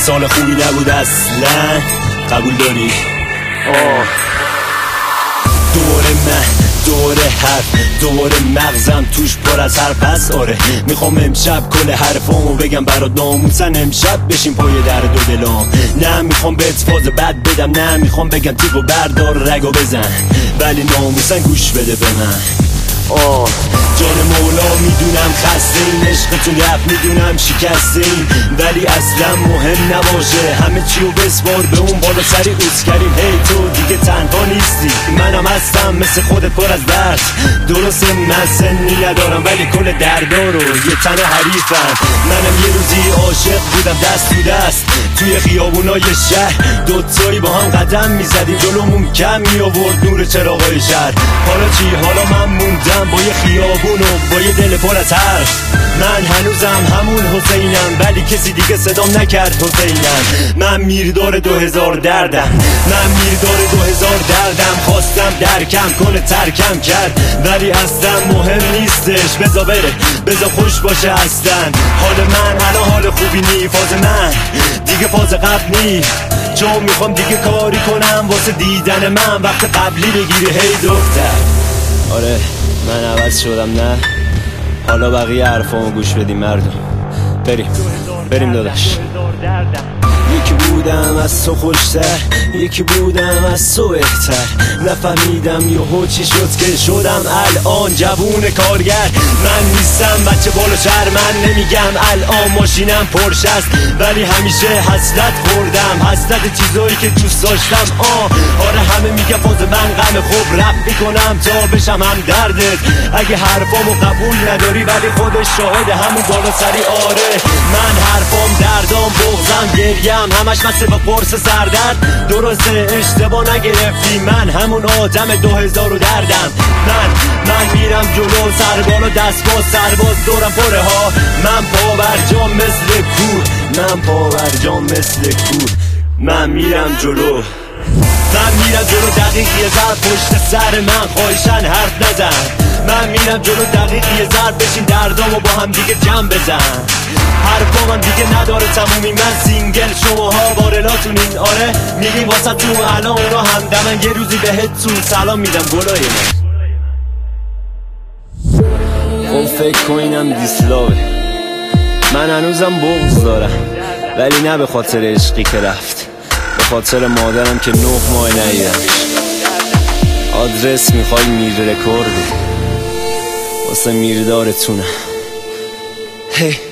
سال خوبی نبود اصلا، قبول داری؟ دوره حرف، دوره مغزم توش پر از حرف است. آره میخوام امشب کل حرفامو بگم برات ناموسن، امشب بشین پای در دو دلام. نه میخوام بهت فاز بد بدم، نه میخوام بگم تیپو بردار رگو بزن، ولی ناموسن گوش بده به من. جان مولا میدونم خسته این عشقتون رفت، میدونم شکسته این، ولی اصلا مهم نباشه، همه چیو بسپار به اون بالا سری اوز کردیم. هی تو دیگه تنها نیستی، منم هستم مثل خودت پر از درد. درسته من سنی ندارم ولی کل دردارو یه تن حریفم. منم یه روزی عاشق بودم دست تو دست توی خیابونای شهر، دوتایی با هم قدم میزدیم، جلومون کم میآورد نور چراغای شهر. حالا چی؟ حالا من موندم با یه خیابون و با یه دل پر از حرف. من هنوزم همون حسینم ولی کسی دیگه صدام نکرد حسینم. من میردار 2000 دردم، من میردار 2000 دردم. خواستم درکم کنه ترکم کرد ولی اصلا مهم نیستش، بذار بره بذار خوش باشه اصلا. حال من الان حال خوبی نی، فاز من دیگه فاز قبل نی، چون میخوام دیگه کاری کنم واسه دیدن من وقت قبلی بگیری. هی دختر آره من عوض شدم، نه حالا بقیه حرفامو گوش بدیم مردم. بریم داداش. یکی بودم از تو خوشتر، یکی بودم از تو بهتر، نفهمیدم یهو چی شد که شدم الان جوون کارگر. من نیستم بچه بالا شهر، من نمیگم الان ماشینم پرشه است، ولی همیشه حسرت خوردم، حسرت چیزایی که دوست داشتم. آره همه میگه فاز من غم خوب رپ میکنم تا بشم هم دردت. اگه حرفامو قبول نداری ولی خودش شاهد همون بالا سری. آره من حرفام دردام بغضم گریم همش مثل با قرص سردرد. درسته اشتباه نگرفتی، من همون آدم 2000 دردم. من میرم جلو سر بالا دست با سرباز دورم پره ها. من پاورجام مثل کور، من پاورجام مثل کور. من میرم جلو دقیق یه ضرب پشت سر من خواهشن حرف نزن. من میرم جلو دقیق یه ضرب بشین دردامو با هم دیگه جمع بزن. حرفا من دیگه نداره تمومی، من سینگل شماها وارلاتونین. آره میگیم واسه تو الان اونا همدمن، یه روزی بهتون سلام میدم گلای من. خب فکر کنینم دیسلاوه، من هنوزم بغض دارم ولی نه به خاطر عشقی که رفت، به خاطر مادرم که 9 ماه ندیدمش. آدرس میخوای میر رکوردی واسه میردارتونم. هی